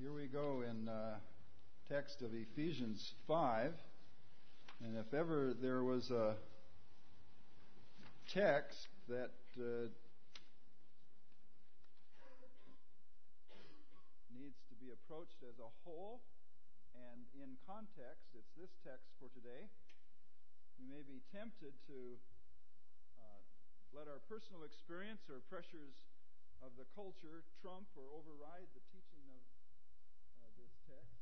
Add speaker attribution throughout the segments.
Speaker 1: Here we go in text of Ephesians 5. And if ever there was a text that needs to be approached as a whole and in context, it's this text for today. We may be tempted to let our personal experience or pressures of the culture trump or override the teaching of this text.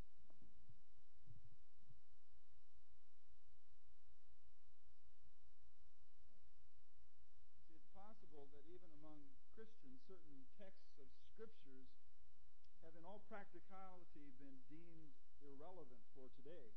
Speaker 1: It's possible that even among Christians, certain texts of scriptures have in all practicality been deemed irrelevant for today.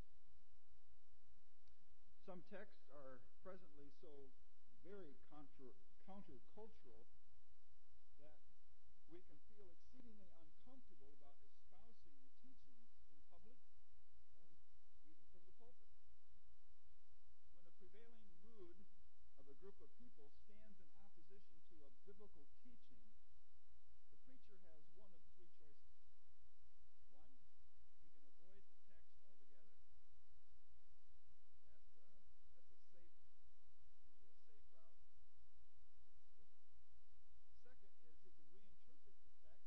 Speaker 1: Some texts are presently so very countercultural that we can feel exceedingly uncomfortable about espousing the teachings in public and even from the pulpit. When the prevailing mood of a group of people stands in opposition to a biblical teaching, the preacher has one of three choices. One, he can avoid the text altogether. That's usually a safe route. Skip it. Second is he can reinterpret the text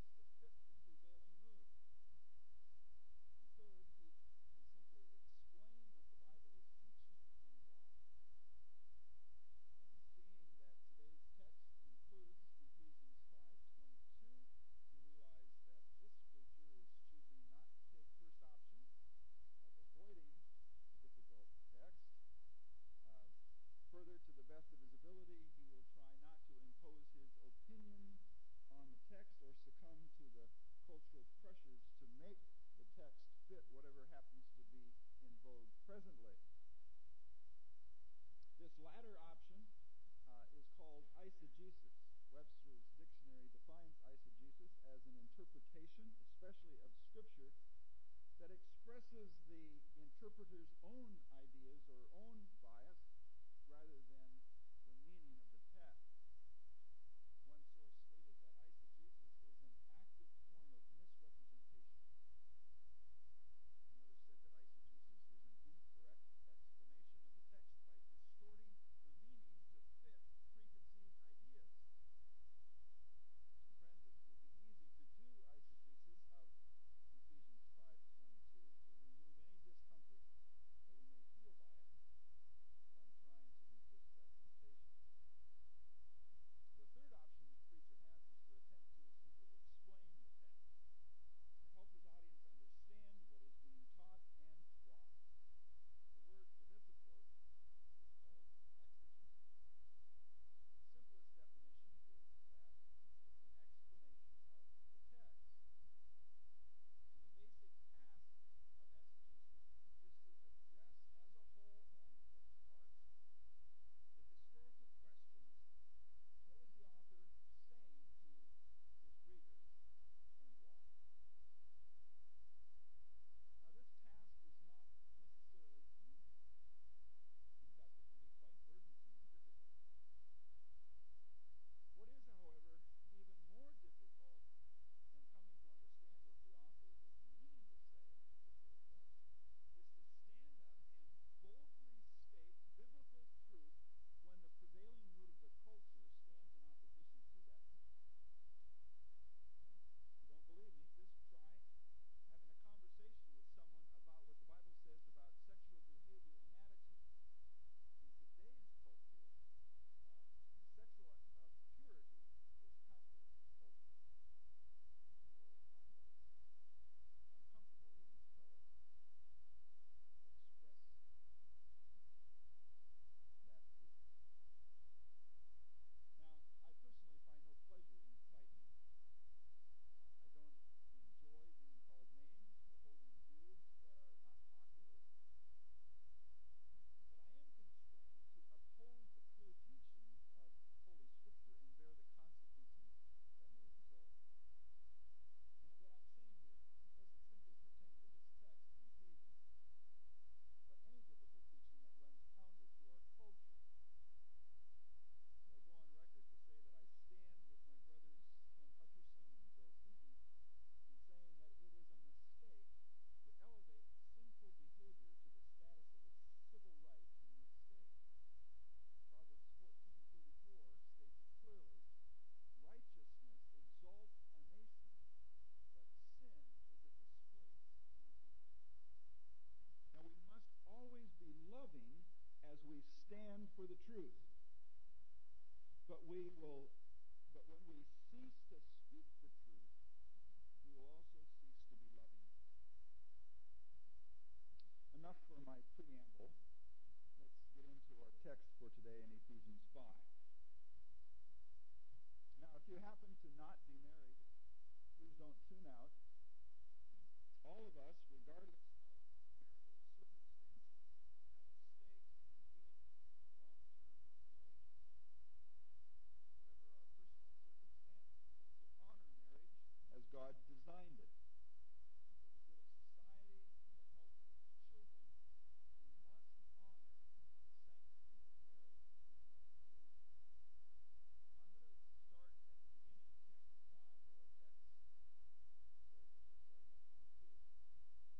Speaker 1: for the truth. But but when we cease to speak the truth, we will also cease to be loving. Enough for my preamble. Let's get into our text for today in Ephesians 5. Now, if you happen to not be married, please don't tune out. All of us, regardless of marital circumstances, have a stake in good, long-term marriages. Whatever our personal circumstance, we need to honor marriage as God designed it. For the good of society and for the health of its children, we must honor the sanctity of marriage between a man and a woman. Now, I'm going to start at the beginning of chapter 5, though our text says that we're starting at 22.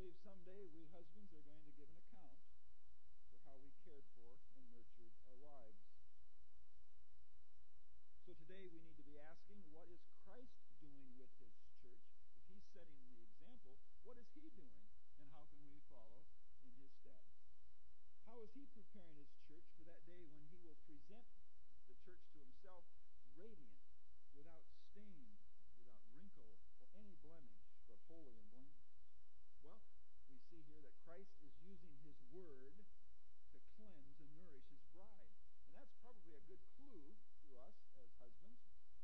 Speaker 1: believe someday we husbands are going to give an account for how we cared for and nurtured our wives. So today we need to be asking, what is Christ doing with his church? If he's setting the example, what is he doing? And how can we follow in his steps? How is he preparing his church for that day when he will present the church to himself radiant, without stain, without wrinkle, or any blemish, but holy and blameless? Well, we see here that Christ is using his word to cleanse and nourish his bride. And that's probably a good clue to us as husbands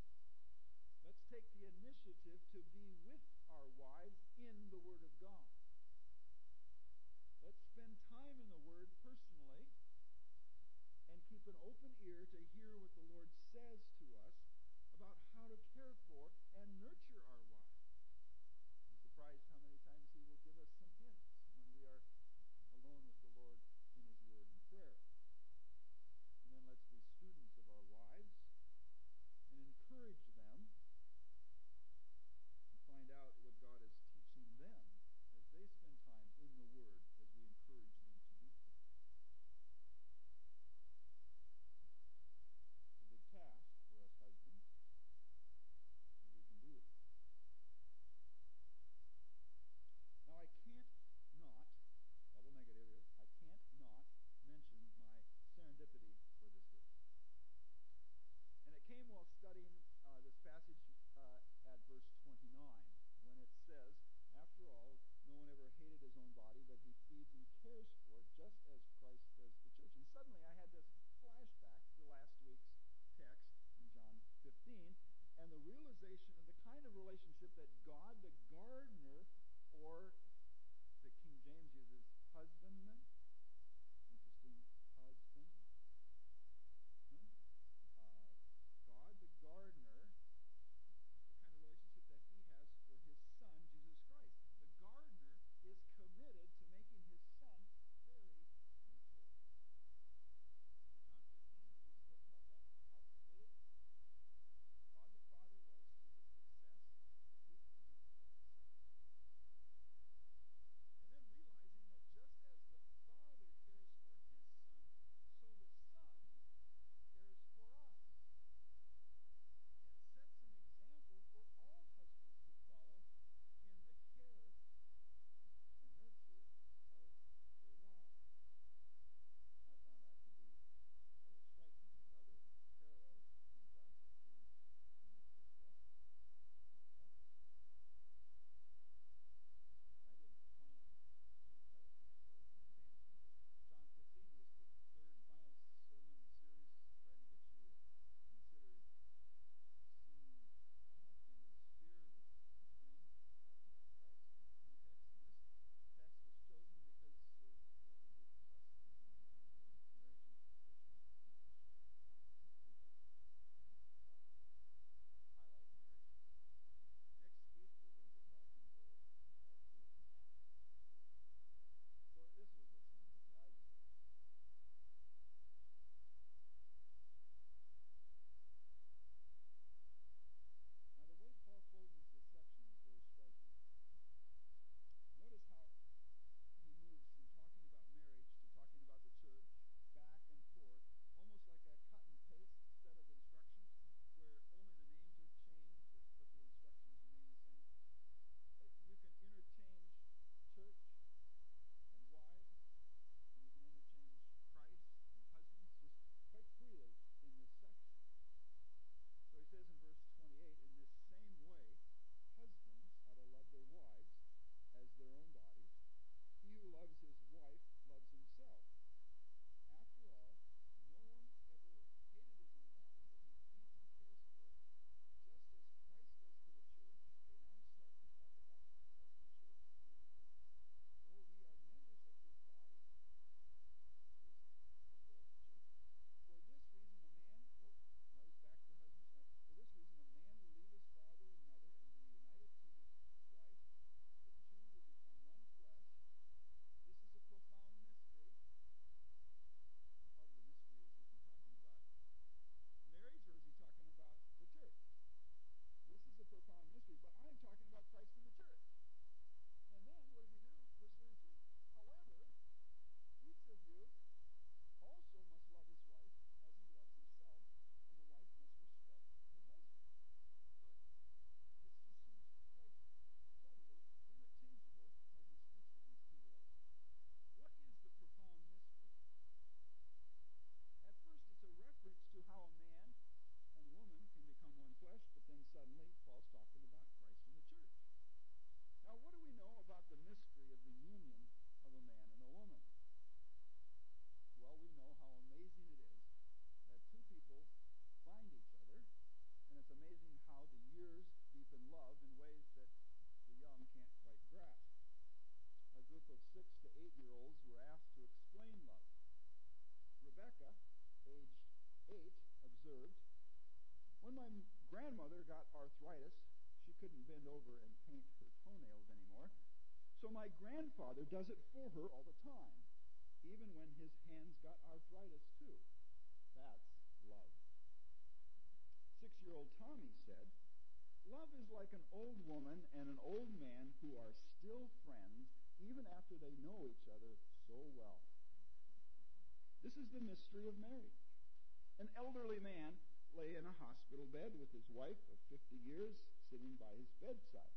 Speaker 1: my grandfather does it for her all the time, even when his hands got arthritis too. That's love. 6-year-old Tommy said, love is like an old woman and an old man who are still friends even after they know each other so well. This is the mystery of marriage. An elderly man lay in a hospital bed with his wife of 50 years sitting by his bedside.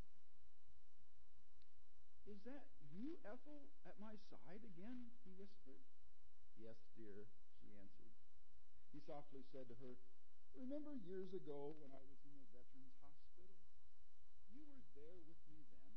Speaker 1: Is that you, Ethel, at my side again? He whispered. Yes, dear, she answered. He softly said to her, remember years ago when I was in the Veterans Hospital? You were there with me then.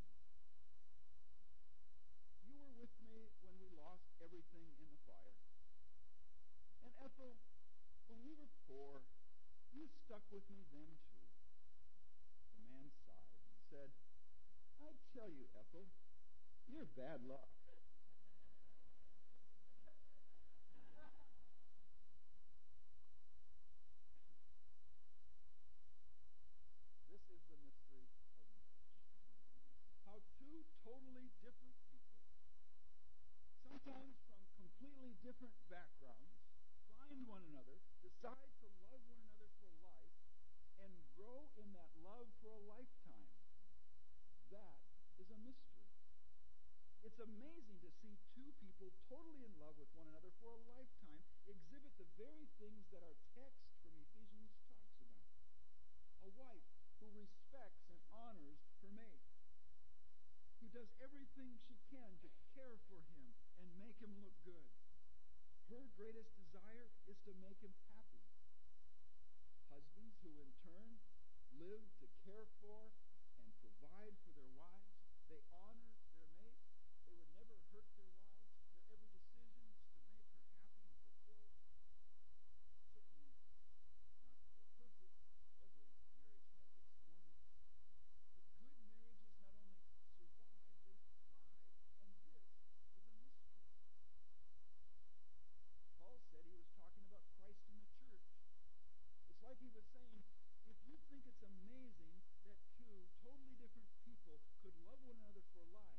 Speaker 1: You were with me when we lost everything in the fire. And Ethel, when we were poor, you stuck with me then too. The man sighed and said, I tell you, Ethel, you're bad luck. This is the mystery of marriage. How two totally different people, sometimes from completely different backgrounds, find one another, decide to love one another for life, and grow in that love for a lifetime. That is a mystery. It's amazing to see two people totally in love with one another for a lifetime exhibit the very things that our text from Ephesians talks about. A wife who respects and honors her mate, who does everything she can to care for him and make him look good. Her greatest desire is to make him happy. Husbands who in turn live to care for and provide for their wives. They honor their mate. They would never hurt their wives. Their every decision is to make her happy and fulfilled. Certainly not that they're perfect. Every marriage has its moments. But good marriages not only survive, they thrive. And this is a mystery. Paul said he was talking about Christ in the church. It's like he was saying, if you think it's amazing that two totally different people could love one another for life,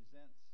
Speaker 2: presents